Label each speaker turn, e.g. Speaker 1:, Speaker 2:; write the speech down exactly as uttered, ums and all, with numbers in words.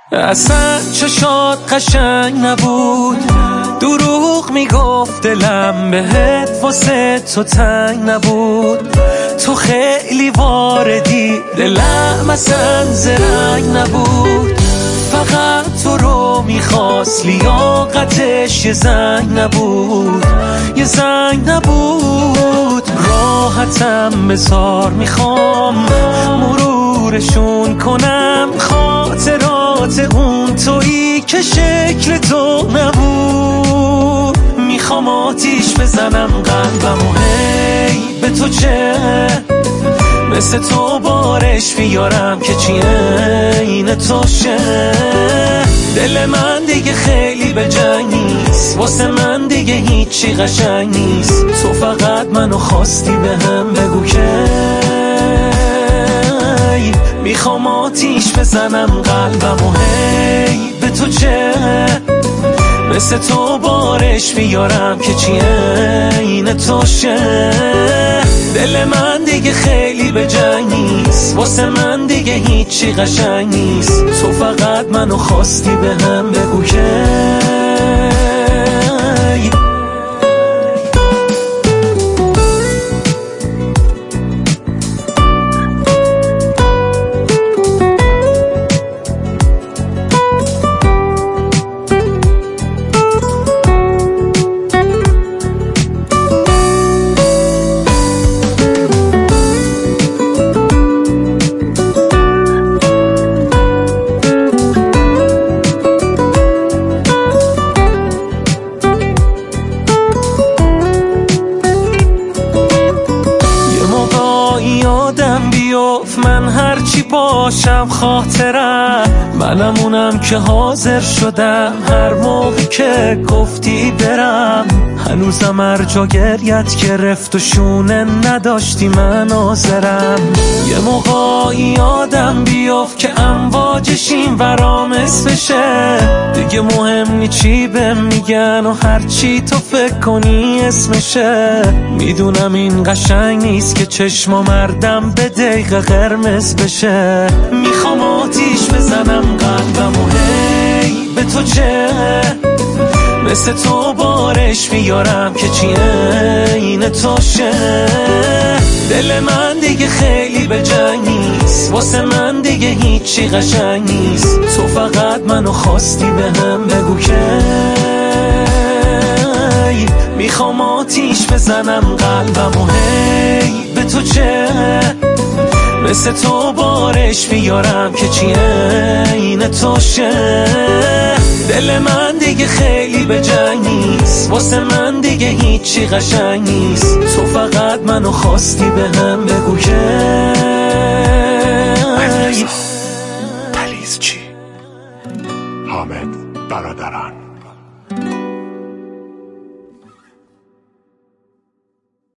Speaker 1: اصلا چشات قشنگ نبود، دروغ میگفت دلم بهت واسه تو تنگ نبود. تو خیلی واردی، دلم اصلا زرنگ نبود. فقط تو رو میخواست، لیاقتش یه زنگ نبود، یه زنگ نبود. راحتم بذار، میخوام مرورشون کنم خاطرات اون تویی که شکل تو نبود. میخوام آتیش بزنم قلبم و هی به تو چه، مثل تو بارش بیارم که چی این تو شه. دل من دیگه خیلی به جنگ نیست، واسه من دیگه هیچی قشنگ نیست. تو فقط منو خواستی به هم بگو که میخوام آتیش بزنم قلبم و هی به تو چه، مثل تو بارش بیارم که چی این تو شه. دل من دیگه خیلی به جنگ نیست، واسه من دیگه هیچی قشنگ نیست. تو فقط منو خواستی به هم بگو که یادم بیفت من هرچی باشم خاطرم، منم اونم که حاضر شدم هر موقع که گفتی برم. هنوزم هر جا گریت گرفت و شونه نداشتی من حاضرم. یه موقع یادم بیفت که امواجش این ورام اسمشه، دیگه مهم نی چی بهم میگن و هرچی تو فکر کنی اسمشه. میدونم این قشنگ نیست که چشما مردم به دقیقه قرمز بشه. میخوام آتیش بزنم قلبم و هی به تو چه، مثل تو بارش بیارم که چی این تو شه. دل من دیگه خیلی به جنگ نیست، واسه من دیگه هیچی قشنگ نیست. تو فقط منو خواستی به هم بگو که میخوام آتیش بزنم قلبم و هی به تو چه، مثل تو بارش بیارم که چی این تو شه. دل من دیگه خیلی به جنگ نیست، واسه من دیگه هیچی قشنگ نیست. تو فقط منو خواستی به هم بگو که
Speaker 2: پلیز چی؟ حامد برادران.